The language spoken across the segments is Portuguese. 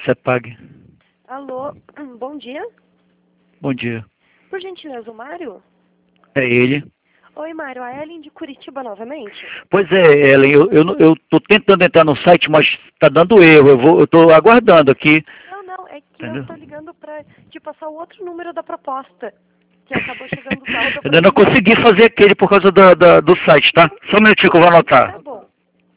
CEPAG. Alô, bom dia. Bom dia. Por gentileza, o Mário? É ele. Oi, Mário, a Ellen de Curitiba novamente? Pois é, Ellen, eu tô tentando entrar no site, mas tá dando erro. Eu tô aguardando aqui. Não, é que eu Entendeu? tô ligando pra te passar o outro número da proposta, que acabou chegando o saldo Eu pra ainda não mim. consegui fazer aquele por causa do site, tá? Só um minutinho que eu vou Tá anotar. bom.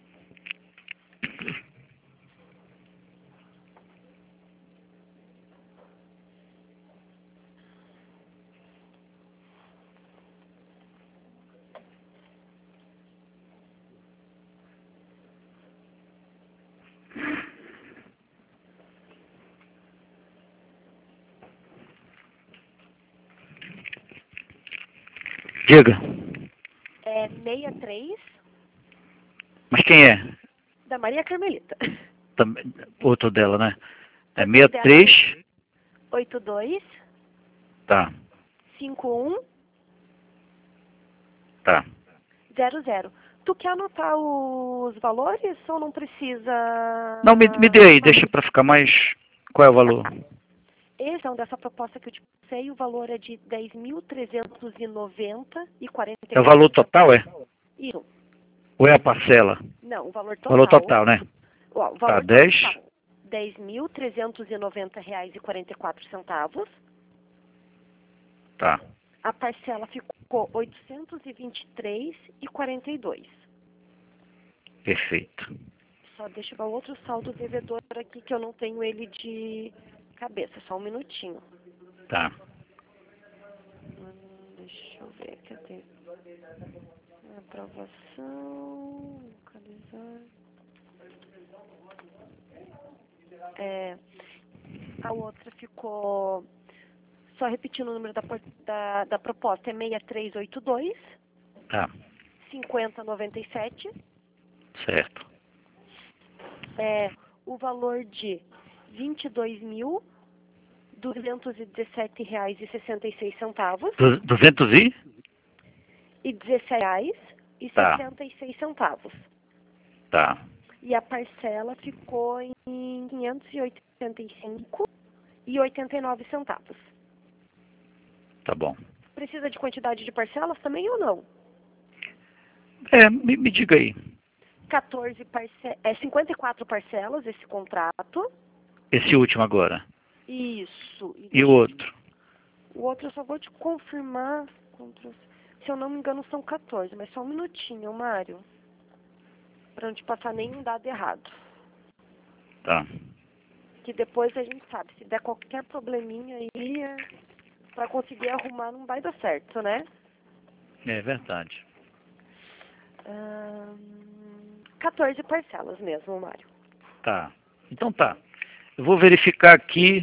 Diga. É 63 Mas quem é? da Maria Carmelita. Outro dela, né? É Outro dela 63. é 82 Tá, 51 tá. 00. Tu quer anotar os valores ou não precisa, Não, me dê aí, deixa Mário? pra ficar mais... Qual é o valor? Esse é um dessa proposta que eu te passei, o valor é de 10.390 e É o valor 44 total, centavos. é? Isso. Ou é a parcela? Não, o valor Valor total. total, né? Ó, o Tá, valor 10. total, R$ 10.390,44. Tá, A parcela ficou 823,42. perfeito. Só deixa eu ver o outro saldo devedor aqui que eu não tenho ele de cabeça. Só um minutinho. Tá. Deixa eu ver, cadê? Aprovação, localizar. A outra ficou, só repetindo o número da proposta, é 6382 Tá, 5097. certo. O valor de R$ 22.217,66 200 e? e Tá, R$ 16,66. tá, E a parcela ficou em R$ 585,89. tá bom. Precisa de quantidade de parcelas também ou não? Me diga aí. 54 parcelas esse contrato. Esse último agora. Isso. E o outro? O outro eu só vou te confirmar. Se eu não me engano são 14, mas só um minutinho, Mário. Para não te passar nenhum dado errado. Tá. Que depois a gente sabe, se der qualquer probleminha aí, para conseguir arrumar não vai dar certo, né? É verdade. 14 parcelas mesmo, Mário. Tá. Então tá. Eu vou verificar aqui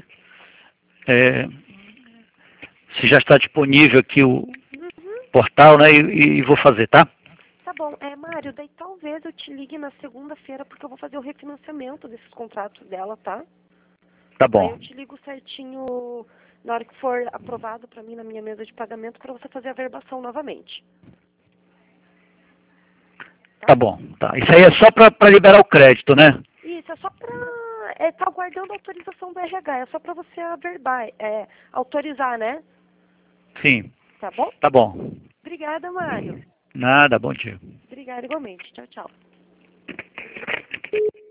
se já está disponível aqui o Uhum. portal, né? E vou fazer, tá? Tá bom. Mário, daí talvez eu te ligue na segunda-feira porque eu vou fazer o refinanciamento desses contratos dela, tá? Tá Daí bom. eu te ligo certinho na hora que for aprovado para mim na minha mesa de pagamento para você fazer a verbação novamente. Tá bom. Tá. Isso aí é só para liberar o crédito, né? Isso, é só pra... tá aguardando a autorização do RH, é só pra você averbar, autorizar, né? Sim. Tá bom? Tá bom. Obrigada, Mário. Nada, bom dia. Obrigada igualmente. Tchau, tchau.